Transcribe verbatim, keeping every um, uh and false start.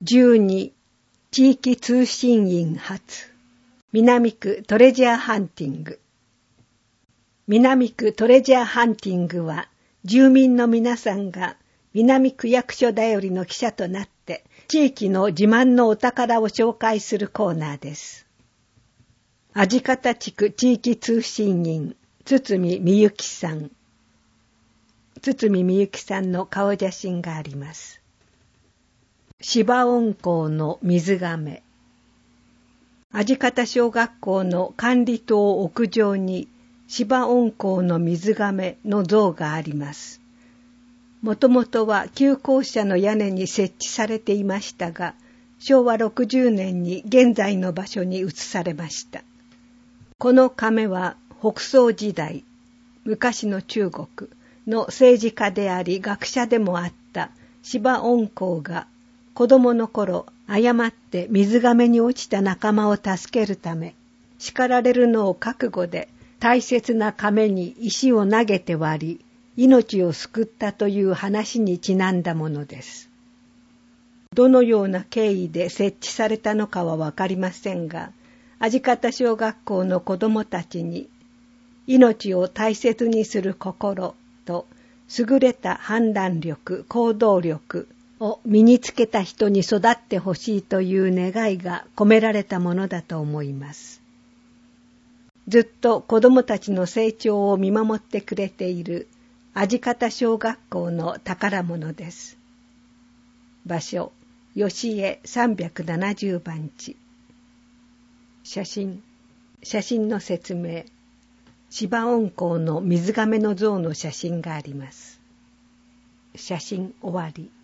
じゅうに地域通信員発南区トレジャーハンティング。南区トレジャーハンティングは住民の皆さんが南区役所頼りの記者となって地域の自慢のお宝を紹介するコーナーです。味方地区地域通信員堤美幸さん。堤美幸さんの顔写真があります。芝温校の水亀。味方小学校の管理棟屋上に芝温校の水亀の像があります。もともとは旧校舎の屋根に設置されていましたが、しょうわろくじゅうねんに現在の場所に移されました。この亀は北宋時代、昔の中国の政治家であり学者でもあった芝温校が子供の頃誤って水亀に落ちた仲間を助けるため、叱られるのを覚悟で大切な亀に石を投げて割り、命を救ったという話にちなんだものです。どのような経緯で設置されたのかはわかりませんが、味方小学校の子供たちに命を大切にする心と優れた判断力、行動力を身につけた人に育ってほしいという願いが込められたものだと思います。ずっと子供たちの成長を見守ってくれている味方小学校の宝物です。場所、吉江さんびゃくななじゅうばんち。写真、写真の説明。芝温校の水亀の像の写真があります。写真終わり。